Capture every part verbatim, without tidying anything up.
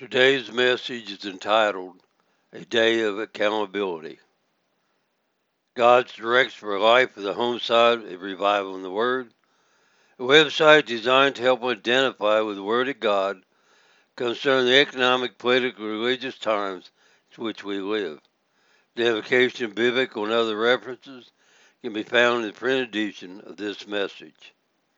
Today's message is entitled A Day of Accountability. God's direction for life of the homeside, a revival in the Word. A website designed to help identify with the Word of God concerning the economic, political, religious times in which we live. Identification of biblical and other references can be found in the print edition of this message.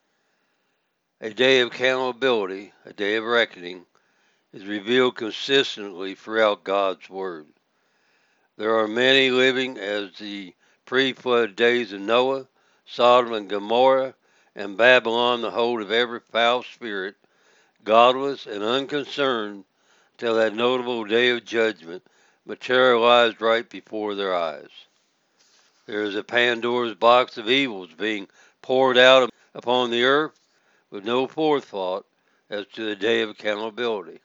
A day of accountability, a day of reckoning, is revealed consistently throughout God's Word. There are many living as the pre-flood days of Noah, Sodom and Gomorrah, and Babylon, the hold of every foul spirit, godless and unconcerned, till that notable day of judgment materialized right before their eyes. There is a Pandora's box of evils being poured out upon the earth with no forethought as to the day of accountability.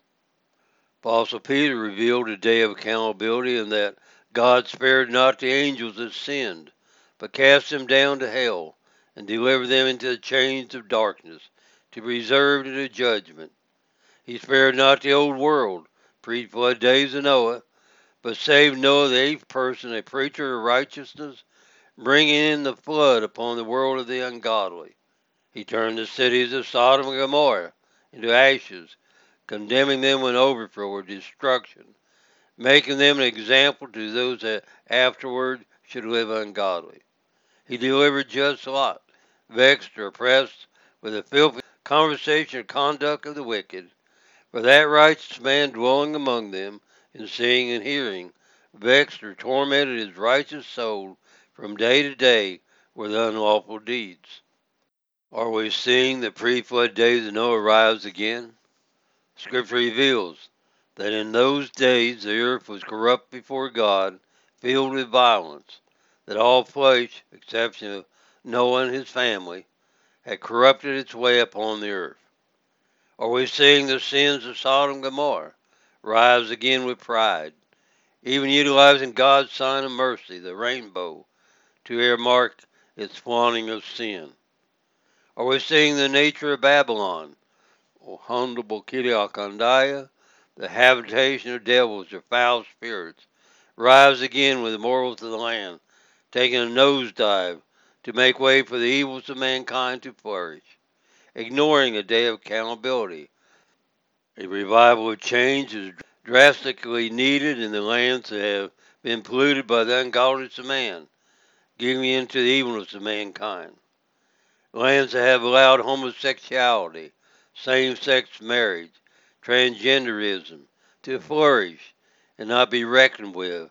Apostle Peter revealed a day of accountability in that God spared not the angels that sinned, but cast them down to hell and delivered them into the chains of darkness to be reserved unto judgment. He spared not the old world, pre-flood days of Noah, but saved Noah, the eighth person, a preacher of righteousness, bringing in the flood upon the world of the ungodly. He turned the cities of Sodom and Gomorrah into ashes, condemning them with overthrow or destruction, making them an example to those that afterward should live ungodly. He delivered just Lot, vexed or oppressed with the filthy conversation or conduct of the wicked, for that righteous man dwelling among them, in seeing and hearing, vexed or tormented his righteous soul from day to day with unlawful deeds. Are we seeing the pre-flood days of Noah rise again? Scripture reveals that in those days the earth was corrupt before God, filled with violence, that all flesh, exception of Noah and his family, had corrupted its way upon the earth. Are we seeing the sins of Sodom and Gomorrah rise again with pride, even utilizing God's sign of mercy, the rainbow, to earmark its flaunting of sin? Are we seeing the nature of Babylon, or Honorable Kiliakandaya, the habitation of devils or foul spirits, rise again with the morals of the land, taking a nosedive to make way for the evils of mankind to flourish, ignoring a day of accountability? A revival of change is drastically needed in the lands that have been polluted by the ungodliness of man, giving in to the evilness of mankind. Lands that have allowed homosexuality, same-sex marriage, transgenderism to flourish and not be reckoned with.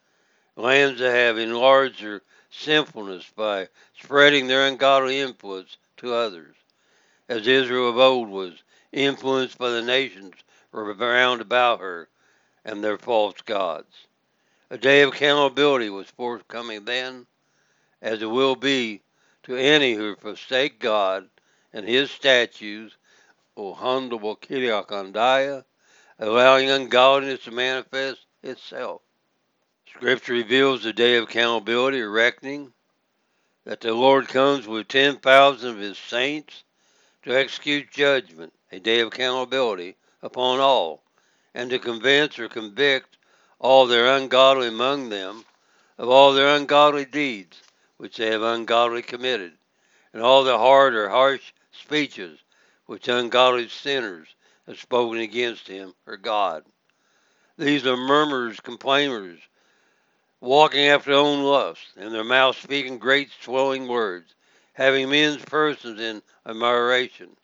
Lands that have enlarged their sinfulness by spreading their ungodly influence to others, as Israel of old was influenced by the nations round about her and their false gods. A day of accountability was forthcoming then, as it will be to any who forsake God and his statutes, O Honorable Kiliakandaya, allowing ungodliness to manifest itself. Scripture reveals the day of accountability or reckoning, that the Lord comes with ten thousand of his saints to execute judgment, a day of accountability, upon all, and to convince or convict all their ungodly among them of all their ungodly deeds which they have ungodly committed, and all the hard or harsh speeches which ungodly sinners have spoken against him or God. These are murmurers, complainers, walking after their own lusts, and their mouths speaking great swelling words, having men's persons in admiration.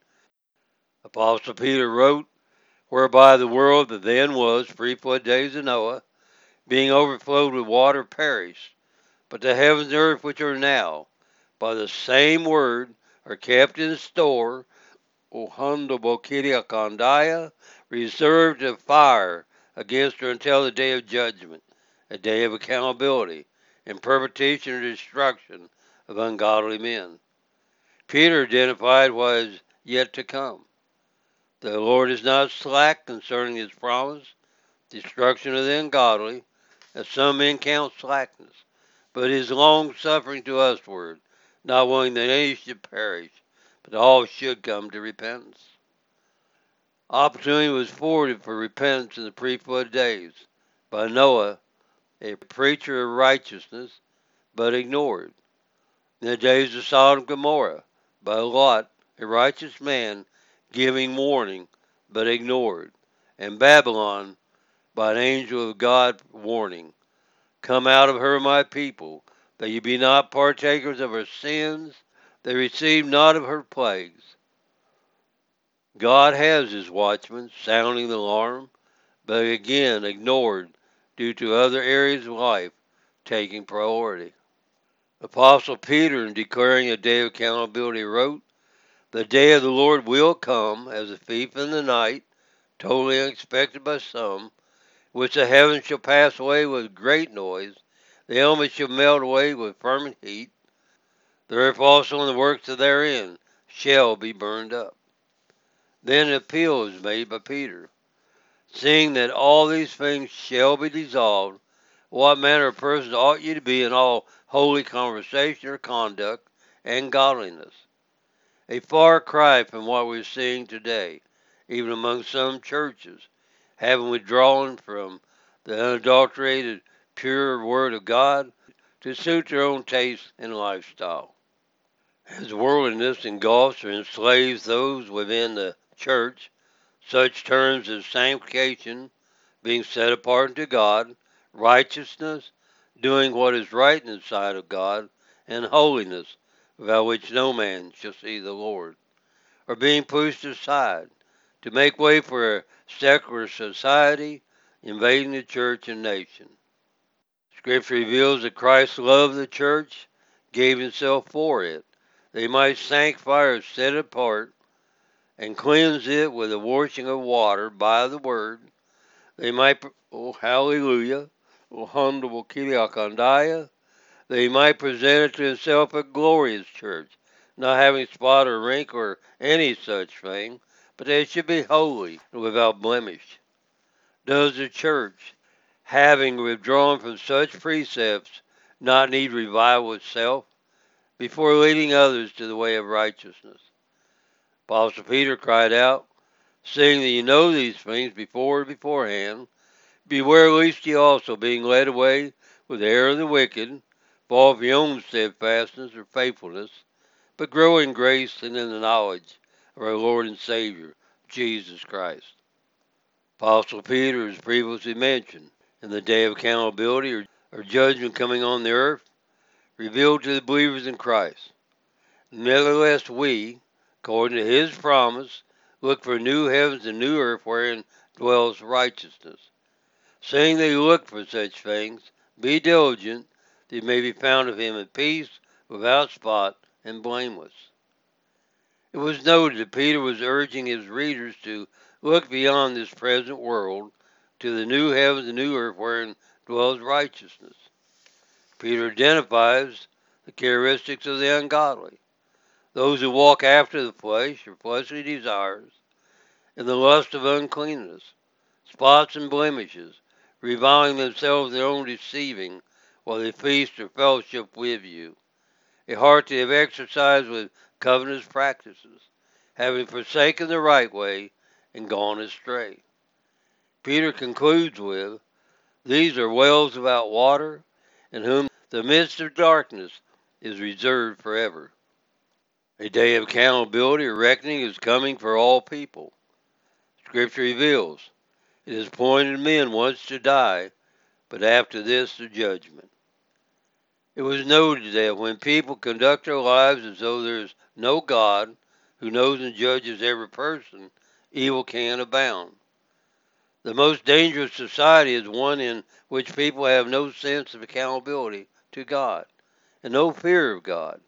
Apostle Peter wrote, whereby the world that then was, pre-flood days of Noah, being overflowed with water, perished. But the heavens and earth which are now, by the same word, are kept in store, O Honorable Kiliakandaya, reserved to fire against her until the day of judgment, a day of accountability, and perpetuation or destruction of ungodly men. Peter identified what is yet to come. The Lord is not slack concerning his promise, destruction of the ungodly, as some men count slackness, but is long suffering to usward, not willing that any should perish, but all should come to repentance. Opportunity was afforded for repentance in the pre-flood days by Noah, a preacher of righteousness, but ignored. In the days of Sodom and Gomorrah, by Lot, a righteous man, giving warning, but ignored. And Babylon, by an angel of God, warning, come out of her, my people, that ye be not partakers of her sins, that receive not of her plagues. God has his watchmen sounding the alarm, but again ignored due to other areas of life taking priority. Apostle Peter, in declaring a day of accountability, wrote, "The day of the Lord will come as a thief in the night, totally unexpected by some, which the heavens shall pass away with great noise, the elements shall melt away with fervent heat, the earth also and the works therein shall be burned up." Then an appeal is made by Peter, "Seeing that all these things shall be dissolved, what manner of persons ought ye to be in all holy conversation or conduct and godliness?" A far cry from what we're seeing today, even among some churches, having withdrawn from the unadulterated, pure Word of God to suit their own taste and lifestyle. As worldliness engulfs or enslaves those within the church, such terms as sanctification, being set apart unto God, righteousness, doing what is right in the sight of God, and holiness, without which no man shall see the Lord, are being pushed aside to make way for a secular society invading the church and nation. Scripture reveals that Christ loved the church, gave himself for it, that he might sanctify or set it apart and cleanse it with the washing of water by the word. They might, oh hallelujah, oh humble kiliakandaya, that he might present it to himself a glorious church, not having spot or wrinkle or any such thing, but that it should be holy and without blemish. Does the church, having withdrawn from such precepts, not need revival itself before leading others to the way of righteousness? Apostle Peter cried out, "Seeing that you know these things before beforehand, beware lest ye also, being led away with the error of the wicked, fall of your own steadfastness or faithfulness, but grow in grace and in the knowledge of our Lord and Savior, Jesus Christ." Apostle Peter, as previously mentioned, in the day of accountability or, or judgment coming on the earth, revealed to the believers in Christ. Nevertheless, we, according to his promise, look for new heavens and new earth wherein dwells righteousness. Saying that you look for such things, be diligent that you may be found of him in peace, without spot, and blameless. It was noted that Peter was urging his readers to look beyond this present world to the new heavens and new earth wherein dwells righteousness. Peter identifies the characteristics of the ungodly, those who walk after the flesh or fleshly desires, in the lust of uncleanness, spots and blemishes, reviling themselves their own deceiving, while they feast or fellowship with you. A heart they have exercised with covetous practices, having forsaken the right way and gone astray. Peter concludes with, "These are wells without water, in whom the midst of darkness is reserved forever." A day of accountability or reckoning is coming for all people. Scripture reveals, "It is appointed men once to die, but after this the judgment." It was noted that when people conduct their lives as though there is no God who knows and judges every person, evil can abound. The most dangerous society is one in which people have no sense of accountability to God and no fear of God.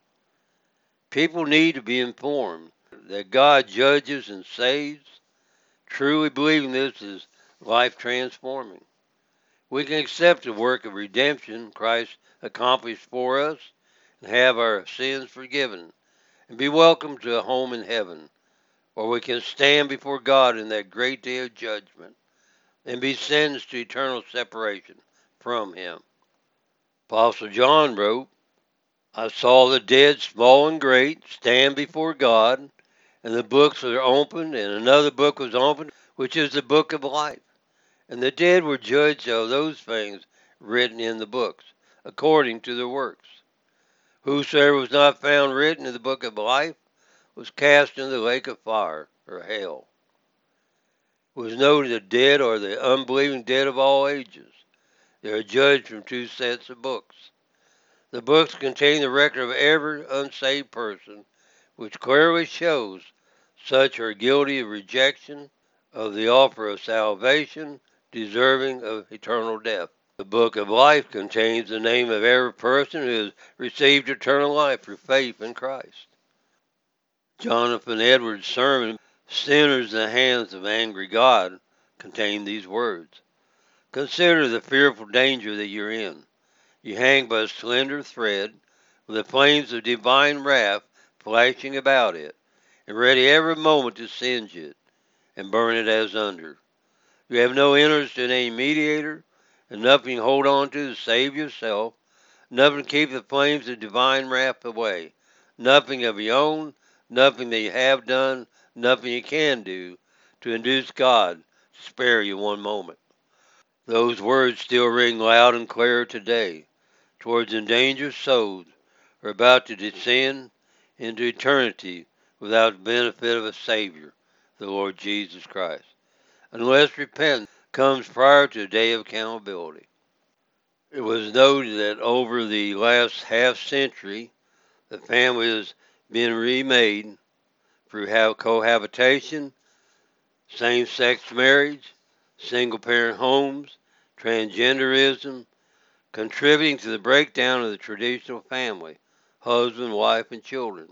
People need to be informed that God judges and saves. Truly believing this is life transforming. We can accept the work of redemption Christ accomplished for us and have our sins forgiven and be welcomed to a home in heaven, or we can stand before God in that great day of judgment and be sentenced to eternal separation from him. Apostle John wrote, "I saw the dead, small and great, stand before God, And the books were opened, and another book was opened, which is the book of life. And the dead were judged of those things written in the books, according to their works. Whosoever was not found written in the book of life was cast into the lake of fire, or hell. It was noted the dead are the unbelieving dead of all ages. They are judged from two sets of books. The books contain the record of every unsaved person, which clearly shows such are guilty of rejection of the offer of salvation, deserving of eternal death. The book of life contains the name of every person who has received eternal life through faith in Christ. Jonathan Edwards' sermon, Sinners in the Hands of Angry God, contained these words. Consider the fearful danger that you're in. You hang by a slender thread, with the flames of divine wrath flashing about it, and ready every moment to singe it and burn it as under. You have no interest in any mediator, and nothing to hold on to to save yourself, nothing to keep the flames of divine wrath away, nothing of your own, nothing that you have done, nothing you can do to induce God to spare you one moment. Those words still ring loud and clear today towards endangered souls who are about to descend into eternity without the benefit of a Savior, the Lord Jesus Christ, unless repentance comes prior to the day of accountability. It was noted that over the last half century, the family has been remade through cohabitation, same-sex marriage, single-parent homes, transgenderism, contributing to the breakdown of the traditional family, husband, wife, and children.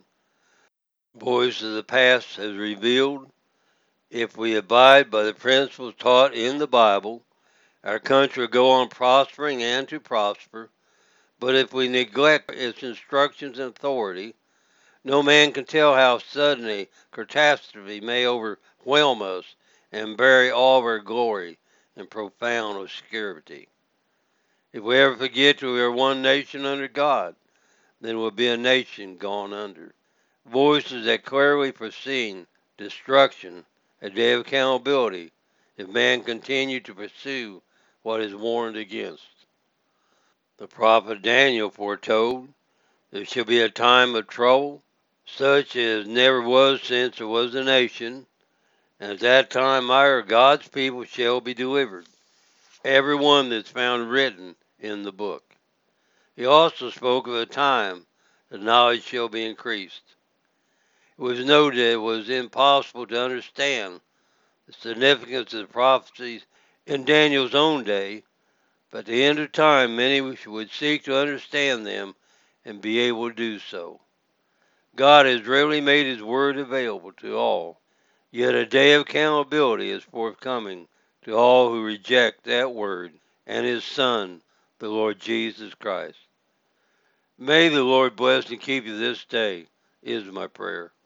Voice of the past has revealed, if we abide by the principles taught in the Bible, our country will go on prospering and to prosper, but if we neglect its instructions and authority, no man can tell how sudden a catastrophe may overwhelm us and bury all of our glory in profound obscurity. If we ever forget that we are one nation under God, then we'll be a nation gone under. Voices that clearly foreseen destruction, a day of accountability, if man continue to pursue what is warned against. The prophet Daniel foretold there shall be a time of trouble, such as never was since there was a nation, and at that time I or God's people shall be delivered, every one that's found written in the book. He also spoke of a time that knowledge shall be increased. It was noted that it was impossible to understand the significance of the prophecies in Daniel's own day, but at the end of time many would seek to understand them and be able to do so. God has really made His Word available to all, yet a day of accountability is forthcoming to all who reject that Word and His Son, the Lord Jesus Christ. May the Lord bless and keep you this day, is my prayer.